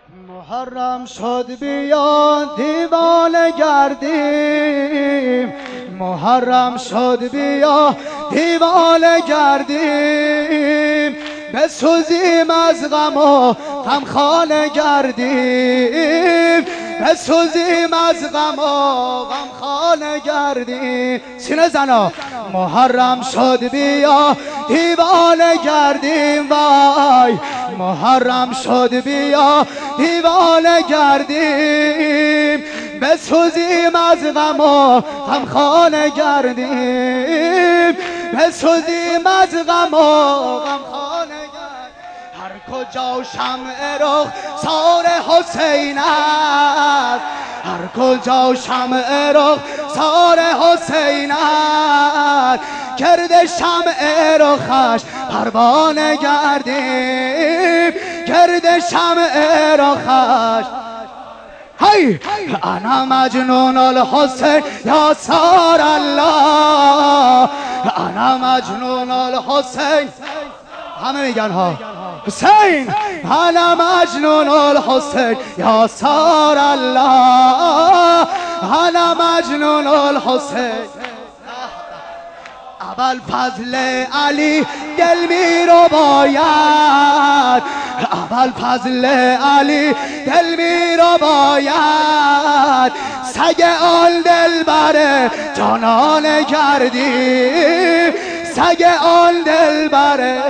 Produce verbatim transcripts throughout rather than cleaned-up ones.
محرم شد بیا دیوانه گردیم، محرم شد بیا دیوانه گردیم، بسوزیم از غم و غمخانه گردیم، بسوزیم از غم و غمخانه گردیم. سینه زنا. محرم شد بیا دیوانه گردیم، وای محرم شد بیا دیوانه گردیم، بسوزیم از غم و غمخانه گردیم، بسوزیم از غم و غمخانه گردیم. هر کجا شمع رخ سار حسین است، هر کجا شمع رخ سار حسین است، گرد شمع رخش پروانه گردیم، گرد شمع رخش. هی انا مجنون الحسین یا سار الله، انا مجنون الحسین. همه میگن ها حسین، انا مجنون الحسین یا سار الله، انا مجنون الحسین. اول فضل علی دل می رو باید، اول فضل علی دل می رو باید، سگ آن دل بره جانانه گردیم، سگ آن دل بره.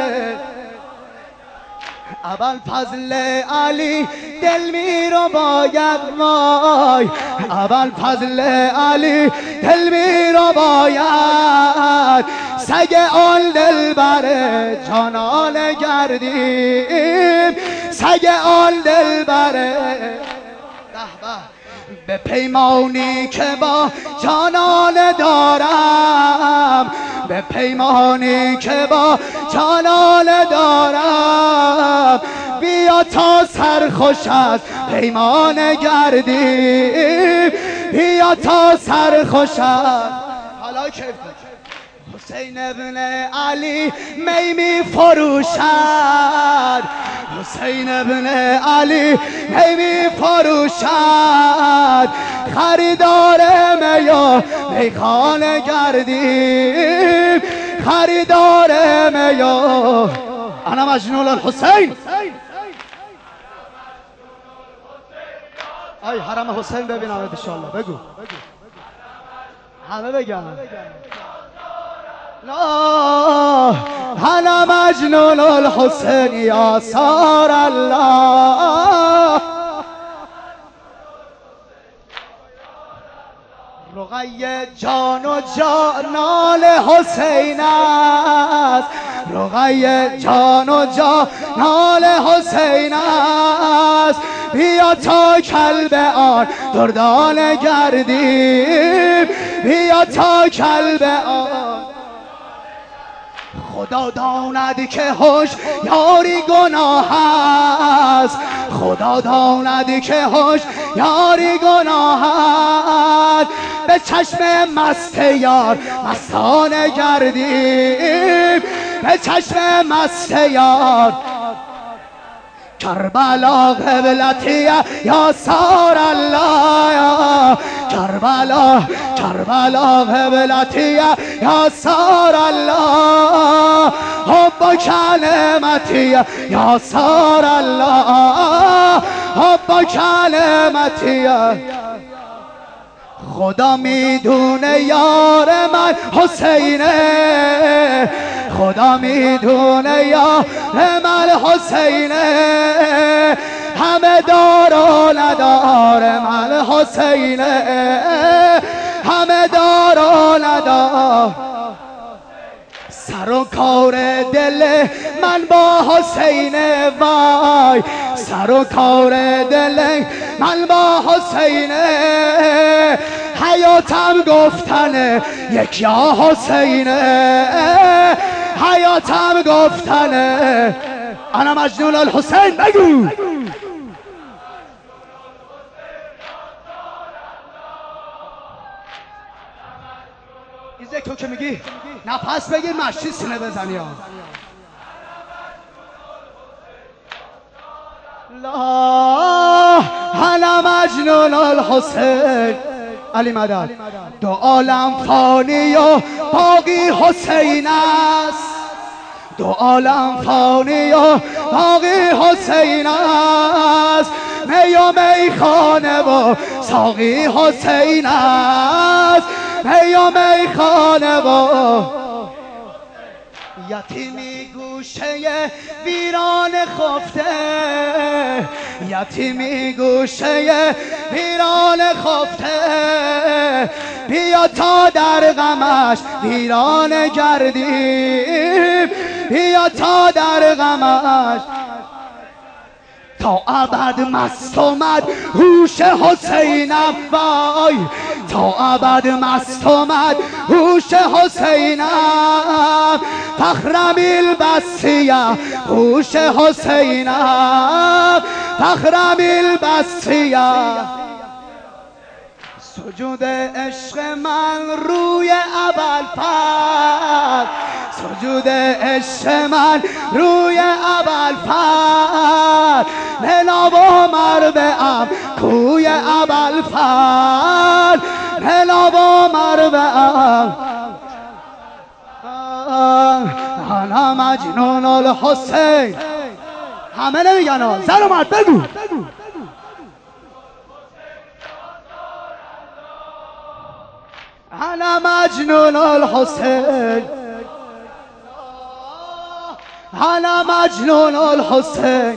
اول فضل علی دل می رو باید، وای اول فضل علی دل می رو باید، سگ آن دل بره جانانه گردیم، سگ آن دل بره. به پیمانی که با جانان دارم، به پیمانی که با جانان دارم، بیا تا سرخوش از پیمان گردیم، بیا تا سرخوش از. حالا کیف حسین ابن علی می می فروشد، حسین ابن علی می می فروشد، خریدار می و میخانه گردیم، خریدار می و. انا مجنون الحسین. ای حرم حسین ببینم ان شاء الله. بگو همه بگن. لا انا مجنون الحسین یا سار الله. رقیه جان و جانان حسین است، رقیه جان و جانان حسین است، بیا تا کلب آن دردانه گردیم، بیا تا کلب آن. خدا داند که هوش یاری گناه است، خدا داند که هوش یاری گناه است، به چشم مست یار مستانه گردیم، به چشم مست یار. کربلا قبلتی یا سار الله، یا کربلا کربلا قبلتی یا سار الله، حب کلمتی یا سار الله، حب کلمتی. خدا میدونه یار من حسینه، خدا میدونه یار من حسینه، همه دار و ندار من حسینه، همه دار و ندار. سر و کار دل من با حسینه، وای سر و کار دل من با حسینه، حیاتم گفتنه یک یا حسینه، حیاتم گفتنه. انا مجنون الحسین. بگو ایزه تو که میگی نفس بگیر مشتی سینه بزنی ها. لا انا مجنون الحسین علی مدد. دو عالم فانی و باقی حسین است، دو عالم فانی و باقی حسین است. می و میخانه و ساقی حسین است، می و میخانه و یتیمی گوشه ویران خفته، یتیمی گوشه ویران خفته. بیا تا در غمش ویران گردیم، بیا تا در غمش تا ابد مست آمد هوش حسینم. وای تا ابد مست آمد هوش حسینم. فخرم البسیه هوش حسینم، فخرم البسیه. سجود عشق من روی ابوالفضل، سجود عشق من روی ابوالفضل. ملا و مربعم کوی ابوالفضل، ملا و مربعم. انا مجنون الحسین. همه نمیگن ها، زن و مرد بگو. انا مجنون الحسین، انا مجنون الحسین.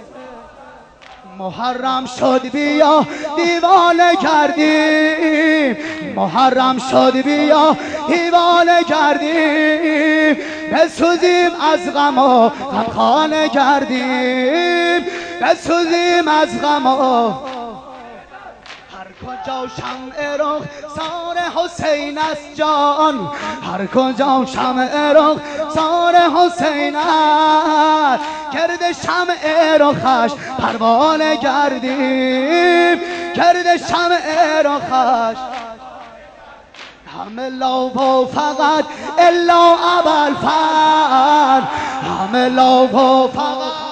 محرم شد بیا دیوانه کردیم، محرم شد بیا دیوانه کردیم. بسوزیم از غم و غمخانه کردیم، بسوزیم از غم و هر کجا شمع رخسار حسین است جان، هر کجا شمع رخسار حسین است. گرد شمع رخش پروانه گردیم، گرد شمع رخش. همه لا و فقط الا ابوالفضل، همه لا و فقط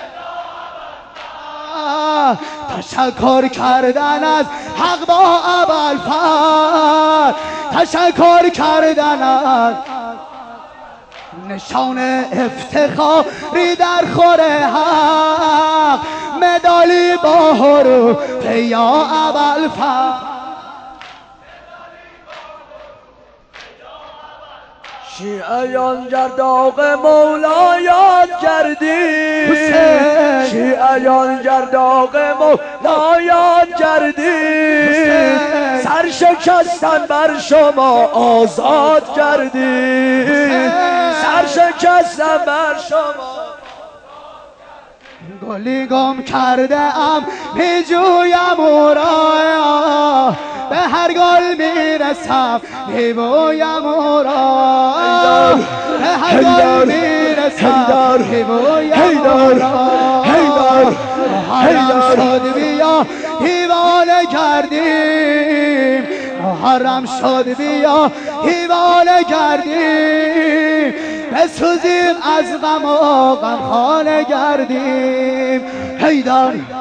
تشکر کردن از حق با ابوالفضل، تشکر کردن از نشان افتخاری در خور حق. مدالی با حروف یا ابوالفضل. شیعیان گرداغ مولا یاد کردیم، شیعیان گرداغ مولا یاد کردیم. سر شکستن بر شما آزاد کردیم، سر شکستن بر شما. گلی گم کرده ام میجویم او را، به هر گل میرسم میبویم او را، به هر گل میرسم میبویم او را. محرم شد بیا دیوانه کردیم، محرم شد بیا دیوانه کردیم. بسوزیم از غم و غمخانه گردیم. حیدر